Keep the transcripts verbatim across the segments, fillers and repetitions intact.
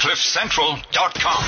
cliff central dot com.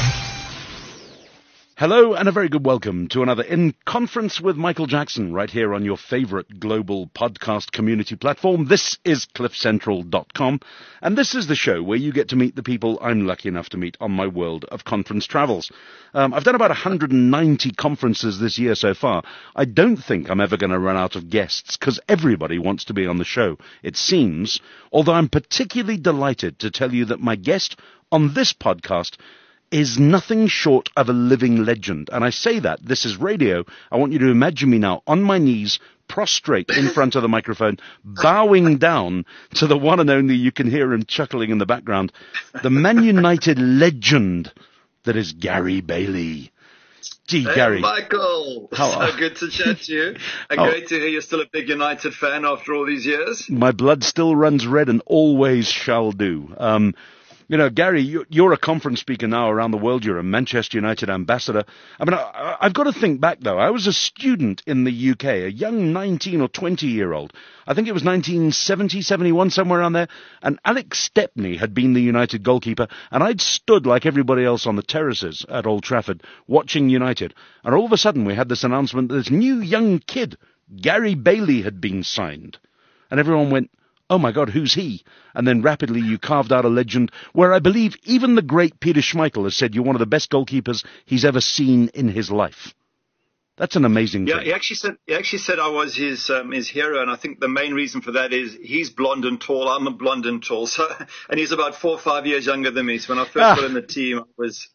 Hello and a very good welcome to another In Conference with Michael Jackson right here on your favorite global podcast community platform. This is cliff central dot com, and this is the show where you get to meet the people I'm lucky enough to meet on my world of conference travels. Um, I've done about one hundred ninety conferences this year so far. I don't think I'm ever going to run out of guests because everybody wants to be on the show, it seems, although I'm particularly delighted to tell you that my guest on this podcast is nothing short of a living legend. And I say that, this is radio. I want you to imagine me now on my knees, prostrate in front of the microphone, bowing down to the one and only, you can hear him chuckling in the background, the Man United legend that is Gary Bailey. Gee, hey, Gary. Michael. How so are... good to chat to you. And oh. great to hear you're still a big United fan after all these years. My blood still runs red and always shall do. Um, You know, Gary, you're a conference speaker now around the world. You're a Manchester United ambassador. I mean, I, I've got to think back, though. I was a student in the U K, a young nineteen or twenty-year-old. I think it was nineteen seventy, seventy-one, somewhere around there. And Alex Stepney had been the United goalkeeper. And I'd stood like everybody else on the terraces at Old Trafford watching United. And all of a sudden, we had this announcement that this new young kid, Gary Bailey, had been signed. And everyone went, oh my God, who's he? And then rapidly you carved out a legend where I believe even the great Peter Schmeichel has said you're one of the best goalkeepers he's ever seen in his life. That's an amazing yeah, thing. He actually said he actually said I was his um, his hero, and I think the main reason for that is he's blonde and tall. I'm a blonde and tall, so and he's about four or five years younger than me. So when I first ah. got in the team, I was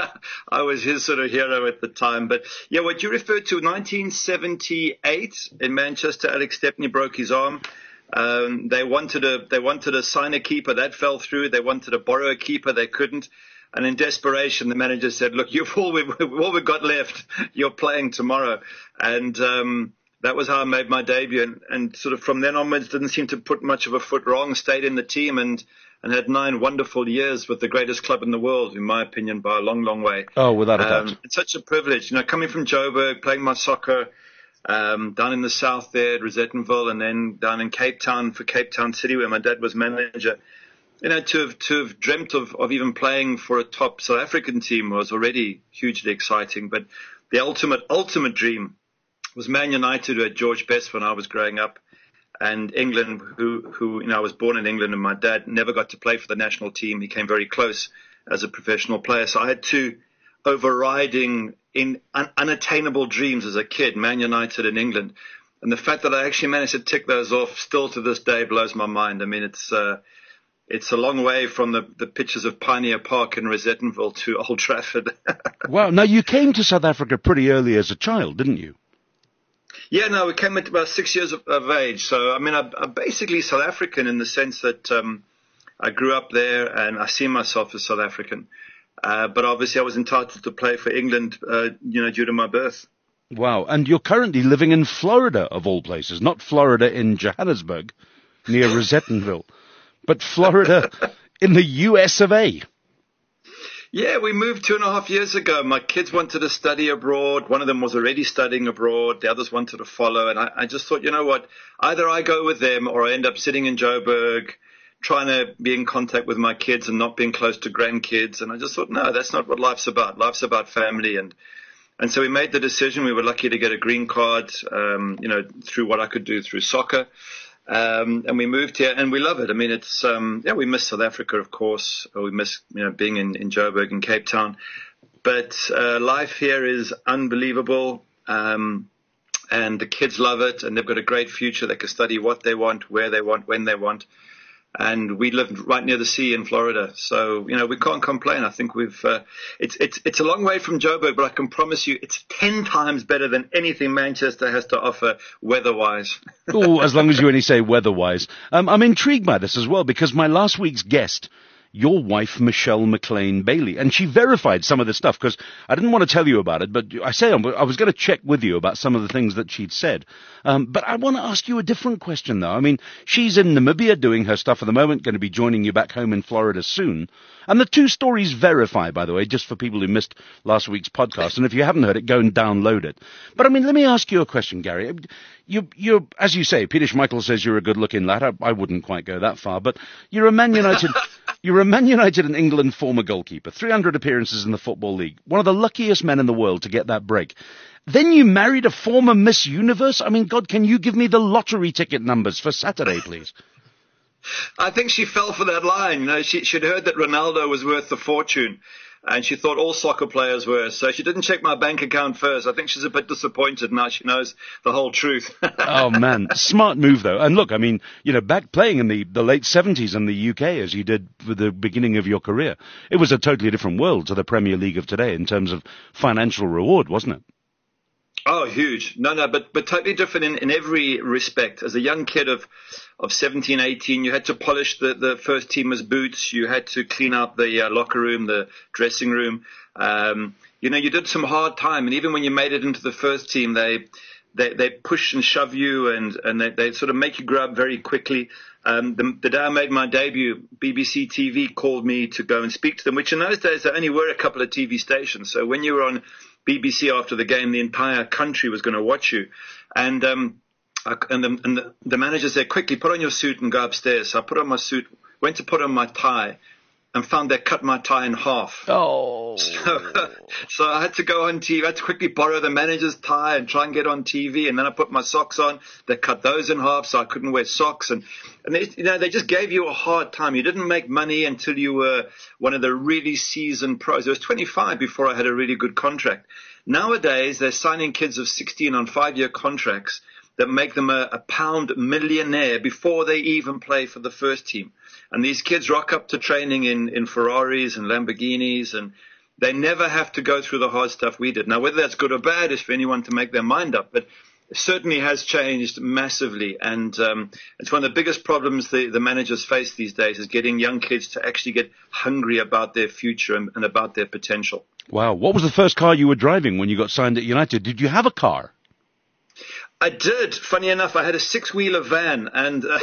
I was his sort of hero at the time. But yeah, what you referred to, nineteen seventy-eight in Manchester, Alex Stepney broke his arm. Um, they wanted to they wanted to sign a keeper, that fell through. They wanted to borrow a keeper, they couldn't. And in desperation, the manager said, "Look, you've all we've, all we've got left. You're playing tomorrow." And um, that was how I made my debut. And, and sort of from then onwards, didn't seem to put much of a foot wrong. Stayed in the team and and had nine wonderful years with the greatest club in the world, in my opinion, by a long, long way. Oh, without a doubt. Um, it's such a privilege, you know, coming from Joburg, playing my soccer. Um, down in the south there at Rosettenville, and then down in Cape Town for Cape Town City, where my dad was manager. You know, to have, to have dreamt of, of even playing for a top South African team was already hugely exciting. But the ultimate, ultimate dream was Man United, who had George Best when I was growing up, and England, who, who, you know, I was born in England, and my dad never got to play for the national team. He came very close as a professional player. So I had two overriding in un- unattainable dreams as a kid, Man United in England. And the fact that I actually managed to tick those off still to this day blows my mind. I mean, it's uh, it's a long way from the, the pitches of Pioneer Park in Rosettenville to Old Trafford. Wow. Now, you came to South Africa pretty early as a child, didn't you? Yeah, no, we came at about six years of, of age. So, I mean, I, I'm basically South African in the sense that um, I grew up there and I see myself as South African. Uh, but obviously I was entitled to play for England, uh, you know, due to my birth. Wow. And you're currently living in Florida, of all places. Not Florida in Johannesburg, near Rosettenville, but Florida in the U S of A. Yeah, we moved two and a half years ago. My kids wanted to study abroad. One of them was already studying abroad. The others wanted to follow. And I, I just thought, you know what, either I go with them or I end up sitting in Joburg, trying to be in contact with my kids and not being close to grandkids. And I just thought, no, that's not what life's about. Life's about family. And and so we made the decision. We were lucky to get a green card, um, you know, through what I could do through soccer. Um, and we moved here and we love it. I mean, it's, um, yeah, we miss South Africa, of course. We miss, you know, being in, in Joburg and Cape Town. But uh, life here is unbelievable. Um, and the kids love it and they've got a great future. They can study what they want, where they want, when they want. And we live right near the sea in Florida. So, you know, we can't complain. I think we've, uh, it's, it's, it's a long way from Joburg, but I can promise you it's ten times better than anything Manchester has to offer weather-wise. Oh, as long as you only say weather-wise. Um, I'm intrigued by this as well, because my last week's guest, your wife, Michelle McLean Bailey, and she verified some of this stuff, because I didn't want to tell you about it, but I say I was going to check with you about some of the things that she'd said. Um, but I want to ask you a different question, though. I mean, she's in Namibia doing her stuff at the moment, going to be joining you back home in Florida soon. And the two stories verify, by the way, just for people who missed last week's podcast. And if you haven't heard it, go and download it. But I mean, let me ask you a question, Gary. You, you're, as you say, Peter Schmeichel says you're a good-looking lad. I, I wouldn't quite go that far, but you're a Man United... You're a Man United and England former goalkeeper, three hundred appearances in the Football League, one of the luckiest men in the world to get that break. Then you married a former Miss Universe? I mean, God, can you give me the lottery ticket numbers for Saturday, please? I think she fell for that line. You know, she, she'd heard that Ronaldo was worth a fortune, and she thought all soccer players were. So she didn't check my bank account first. I think she's a bit disappointed now. She knows the whole truth. Oh, man. Smart move, though. And look, I mean, you know, back playing in the, the late seventies in the U K, as you did for the beginning of your career, it was a totally different world to the Premier League of today in terms of financial reward, wasn't it? Oh, huge. No, no, but but totally different in, in every respect. As a young kid of of seventeen, eighteen, you had to polish the, the first teamers' boots. You had to clean out the uh, locker room, the dressing room. Um, you know, you did some hard time. And even when you made it into the first team, they they, they push and shove you, and, and they, they sort of make you grow up very quickly. Um, the, the day I made my debut, B B C T V called me to go and speak to them, which in those days there only were a couple of T V stations. So when you were on B B C after the game, the entire country was going to watch you. And um, I, and, the, and the, the manager said, quickly, put on your suit and go upstairs. So I put on my suit, went to put on my tie, and found they cut my tie in half. Oh. So, so I had to go on T V. I had to quickly borrow the manager's tie and try and get on T V. And then I put my socks on. They cut those in half, so I couldn't wear socks. And, and they, you know, they just gave you a hard time. You didn't make money until you were one of the really seasoned pros. I was twenty-five before I had a really good contract. Nowadays, they're signing kids of sixteen on five-year contracts that make them a, a pound millionaire before they even play for the first team. And these kids rock up to training in, in Ferraris and Lamborghinis, and they never have to go through the hard stuff we did. Now, whether that's good or bad is for anyone to make their mind up, but it certainly has changed massively. And um, it's one of the biggest problems the, the managers face these days is getting young kids to actually get hungry about their future and, and about their potential. Wow. What was the first car you were driving when you got signed at United? Did you have a car? I did. Funny enough, I had a six-wheeler van, and uh,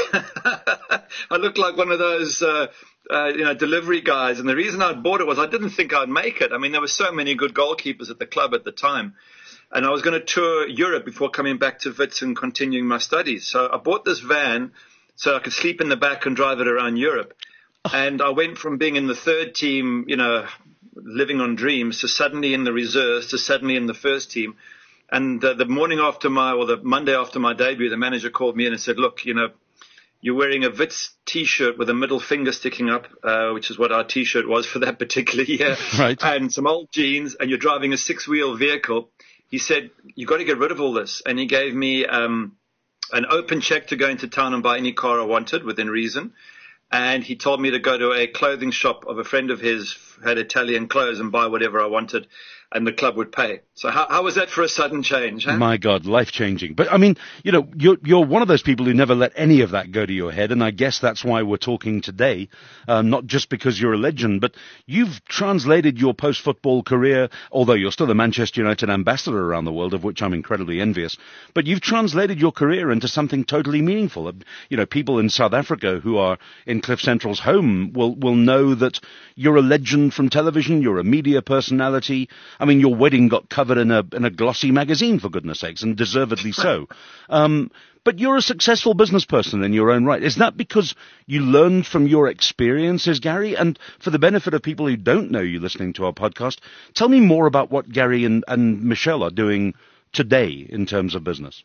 I looked like one of those, uh, uh, you know, delivery guys. And the reason I bought it was I didn't think I'd make it. I mean, there were so many good goalkeepers at the club at the time, and I was going to tour Europe before coming back to Wits and continuing my studies. So I bought this van so I could sleep in the back and drive it around Europe. And I went from being in the third team, you know, living on dreams, to suddenly in the reserves, to suddenly in the first team. And uh, the morning after my, or the Monday after my debut, the manager called me in and said, look, you know, you're wearing a Wits T-shirt with a middle finger sticking up, uh, which is what our T-shirt was for that particular year, right, and some old jeans, and you're driving a six-wheel vehicle. He said, you've got to get rid of all this. And he gave me um, an open check to go into town and buy any car I wanted within reason. And he told me to go to a clothing shop of a friend of his, had Italian clothes, and buy whatever I wanted, and the club would pay. So how, how was that for a sudden change? Huh? My God, life-changing. But, I mean, you know, you're, you're one of those people who never let any of that go to your head, and I guess that's why we're talking today, um, not just because you're a legend, but you've translated your post-football career, although you're still a Manchester United ambassador around the world, of which I'm incredibly envious, but you've translated your career into something totally meaningful. You know, people in South Africa who are in Cliff Central's home will, will know that you're a legend from television, you're a media personality. I mean, your wedding got covered in a in a glossy magazine, for goodness sakes, and deservedly so. Um, but you're a successful business person in your own right. Is that because you learned from your experiences, Gary? And for the benefit of people who don't know you listening to our podcast, tell me more about what Gary and, and Michelle are doing today in terms of business.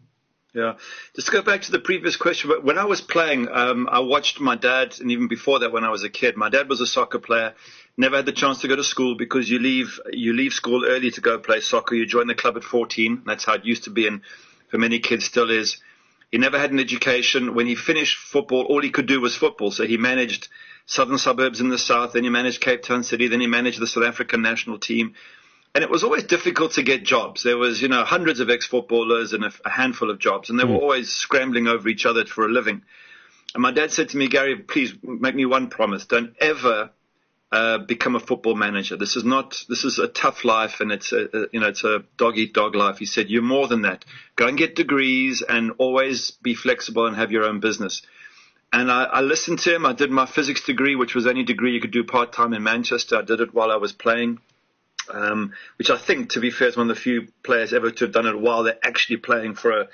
Yeah. Just to go back to the previous question, but when I was playing, um, I watched my dad, and even before that when I was a kid, my dad was a soccer player, never had the chance to go to school because you leave you leave school early to go play soccer. You join the club at fourteen. That's how it used to be, and for many kids still is. He never had an education. When he finished football, all he could do was football. So he managed southern suburbs in the south, then he managed Cape Town City, then he managed the South African national team. And it was always difficult to get jobs. There was, you know, hundreds of ex-footballers and a, a handful of jobs, and they were mm. always scrambling over each other for a living. And my dad said to me, Gary, please make me one promise. Don't ever uh, become a football manager. This is not, this is a tough life, and it's a, a you know, it's a dog-eat-dog life. He said, you're more than that. Go and get degrees and always be flexible and have your own business. And I, I listened to him. I did my physics degree, which was the only degree you could do part-time in Manchester. I did it while I was playing. Um, which I think, to be fair, is one of the few players ever to have done it while they're actually playing for a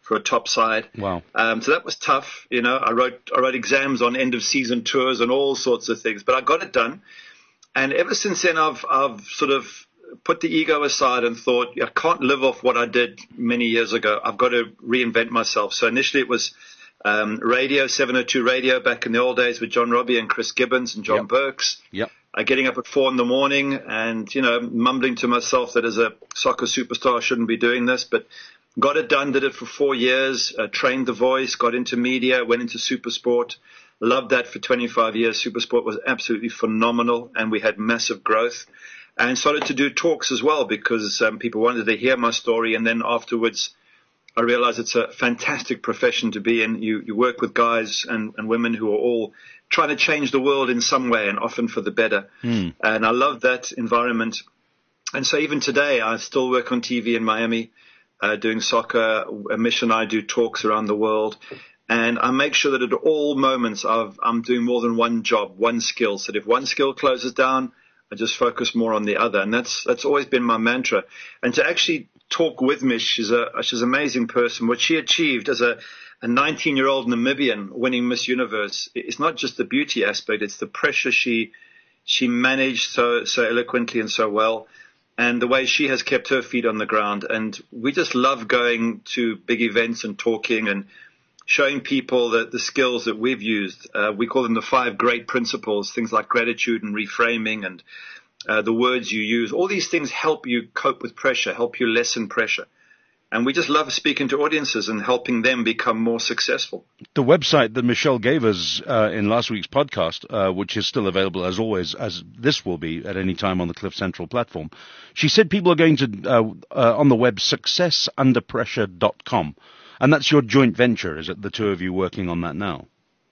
for a top side. Wow. Um, so that was tough. You know, I wrote I wrote exams on end of season tours and all sorts of things, but I got it done. And ever since then, I've I've sort of put the ego aside and thought, I can't live off what I did many years ago. I've got to reinvent myself. So initially it was um, radio, seven oh two radio back in the old days with John Robbie and Chris Gibbons and John Yep. Burks. Yep. Uh, getting up at four in the morning and, you know, mumbling to myself that as a soccer superstar I shouldn't be doing this, but got it done, did it for four years, uh, trained the voice, got into media, went into Supersport, loved that for twenty-five years. Supersport was absolutely phenomenal and we had massive growth, and started to do talks as well because um, people wanted to hear my story. And then afterwards I realized it's a fantastic profession to be in. You, you work with guys and, and women who are all trying to change the world in some way and often for the better. Mm. And I love that environment. And so even today, I still work on T V in Miami, uh, doing soccer. Mish and I do talks around the world. And I make sure that at all moments I've, I'm doing more than one job, one skill. So if one skill closes down, I just focus more on the other. And that's that's always been my mantra. And to actually talk with Mish, she's, a, she's an amazing person. What she achieved as a a nineteen-year-old Namibian winning Miss Universe, it's not just the beauty aspect, it's the pressure she she managed so so eloquently and so well, and the way she has kept her feet on the ground. And we just love going to big events and talking and showing people that the skills that we've used. Uh, we call them the five great principles, things like gratitude and reframing and uh, the words you use. All these things help you cope with pressure, help you lessen pressure. And we just love speaking to audiences and helping them become more successful. The website that Michelle gave us uh, in last week's podcast, uh, which is still available as always, as this will be at any time on the Cliff Central platform, she said people are going to, uh, uh, on the web, success under pressure dot com. And that's your joint venture, is it? The two of you working on that now?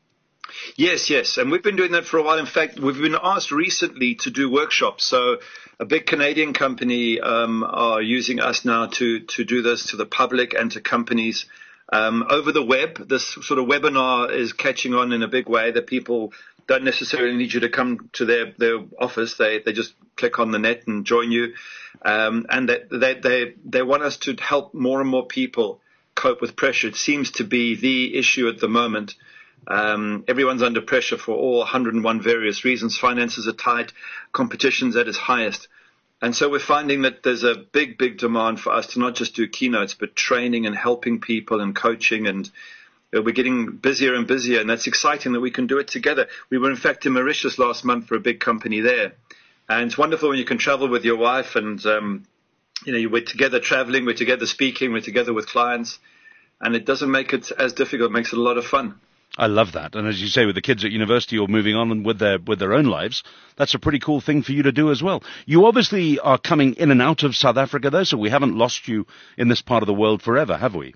Yes, yes. And we've been doing that for a while. In fact, we've been asked recently to do workshops. So a big Canadian company um, are using us now to, to do this to the public and to companies um, over the web. This sort of webinar is catching on in a big way that people don't necessarily need you to come to their, their office. They they just click on the net and join you. Um, and that they, they, they want us to help more and more people cope with pressure. It seems to be the issue at the moment. Um, everyone's under pressure for all one hundred and one various reasons. Finances are tight, competition's at its highest. And so we're finding that there's a big, big demand for us to not just do keynotes, but training and helping people and coaching. And uh, we're getting busier and busier. And that's exciting that we can do it together. We were, in fact, in Mauritius last month for a big company there. And it's wonderful when you can travel with your wife and, um, you know, we're together traveling, we're together speaking, we're together with clients. And it doesn't make it as difficult. It makes it a lot of fun. I love that. And as you say, with the kids at university or moving on with their with their own lives, that's a pretty cool thing for you to do as well. You obviously are coming in and out of South Africa, though, so we haven't lost you in this part of the world forever, have we?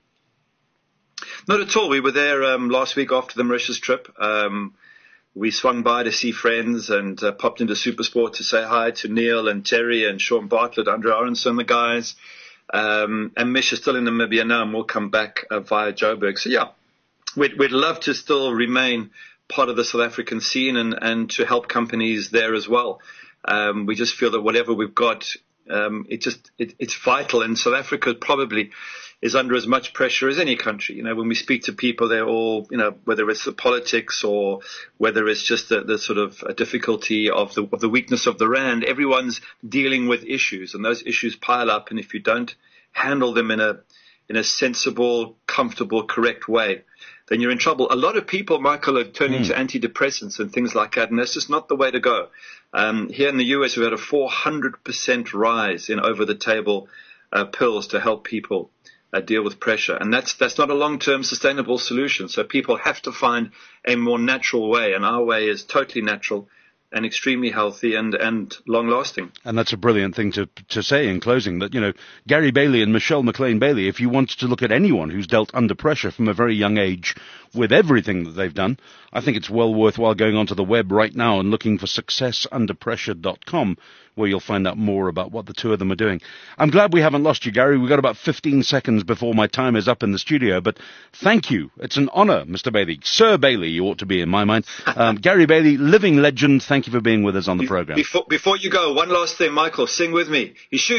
Not at all. We were there um, last week after the Mauritius trip. Um, we swung by to see friends and uh, popped into Supersport to say hi to Neil and Terry and Sean Bartlett, Andre Aronson, the guys. Um, and Mish is still in Namibia now, and we'll come back uh, via Joburg. So, yeah. We'd, we'd love to still remain part of the South African scene and, and to help companies there as well. Um, we just feel that whatever we've got, um, it just it, it's vital. And South Africa probably is under as much pressure as any country. You know, when we speak to people, they're all, you know, whether it's the politics or whether it's just the, the sort of difficulty of the, of the weakness of the rand, everyone's dealing with issues, and those issues pile up. And if you don't handle them in a in a sensible, comfortable, correct way, then you're in trouble. A lot of people, Michael, are turning mm. to antidepressants and things like that, and that's just not the way to go. Um, here in the U S, we've had a four hundred percent rise in over-the-table uh, pills to help people uh, deal with pressure, and that's that's not a long-term sustainable solution. So people have to find a more natural way, and our way is totally natural and extremely healthy and, and long-lasting. And that's a brilliant thing to to say in closing, that, you know, Gary Bailey and Michelle McLean Bailey, if you want to look at anyone who's dealt under pressure from a very young age with everything that they've done, I think it's well worthwhile going onto the web right now and looking for success under pressure dot com, where you'll find out more about what the two of them are doing. I'm glad we haven't lost you, Gary. We've got about fifteen seconds before my time is up in the studio, but thank you. It's an honor, Mister Bailey. Sir Bailey, you ought to be in my mind. Um, Gary Bailey, living legend, thank you for being with us on the program. Before, before you go, one last thing, Michael, sing with me. He shoots.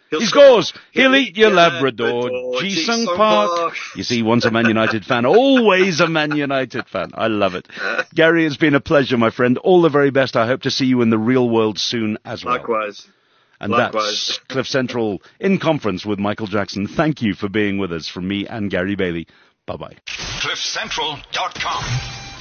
He'll he score. scores. He'll, He'll eat your your Labrador. Labrador. Ji-sung Ji-sung Park. Park. You see, once a Man United fan, always a Man United fan. I love it. Gary, it's been a pleasure, my friend. All the very best. I hope to see you in the real world soon as well. Likewise. And Likewise. that's Cliff Central in conference with Michael Jackson. Thank you for being with us from me and Gary Bailey. Bye-bye. cliff central dot com